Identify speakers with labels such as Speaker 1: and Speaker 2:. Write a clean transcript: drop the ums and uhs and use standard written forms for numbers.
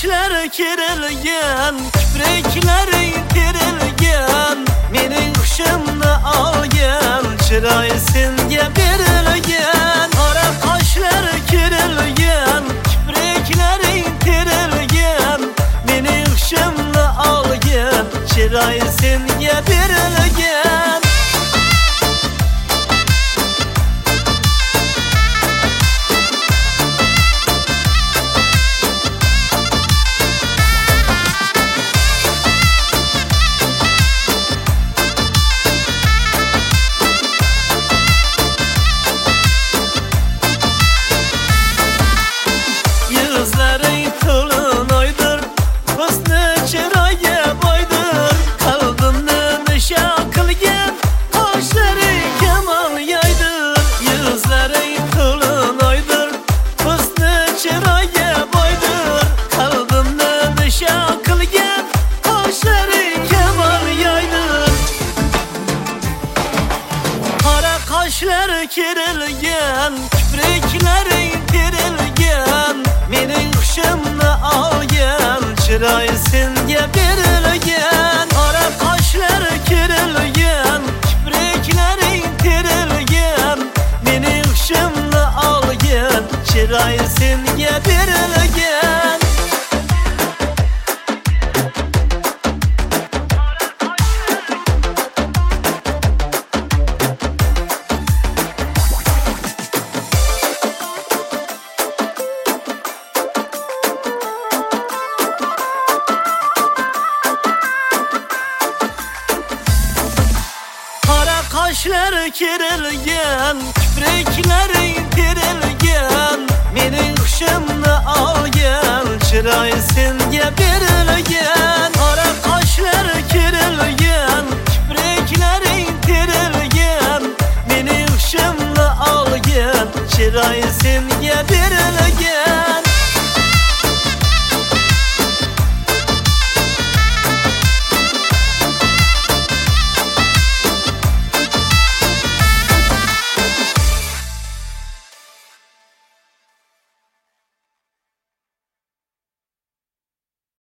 Speaker 1: kaşları kirilgen, kiprikleri tirilgen, mening hushimni olgan, chiroyi senga berilgan. Qora qoshlari kirilgan, kiprikleri tirilgan, mening hushimni olgan, chiroyi senga berilgan. Kaşları kirilgen, kiprikleri tirilgen, mening hushimni olgan, chiroyi senga berilgan. Qora qoshlari kirilgan, kiprikleri tirilgan, mening hushimni olgan, chiroyi senga berilgan. Kaşları kirilgen, kiprikleri tirilgen, mening hushimni olgan, chiroyi senga berilgan. Qora qoshlari kirilgan, kiprikleri tirilgan, mening hushimni olgan, chiroyi senga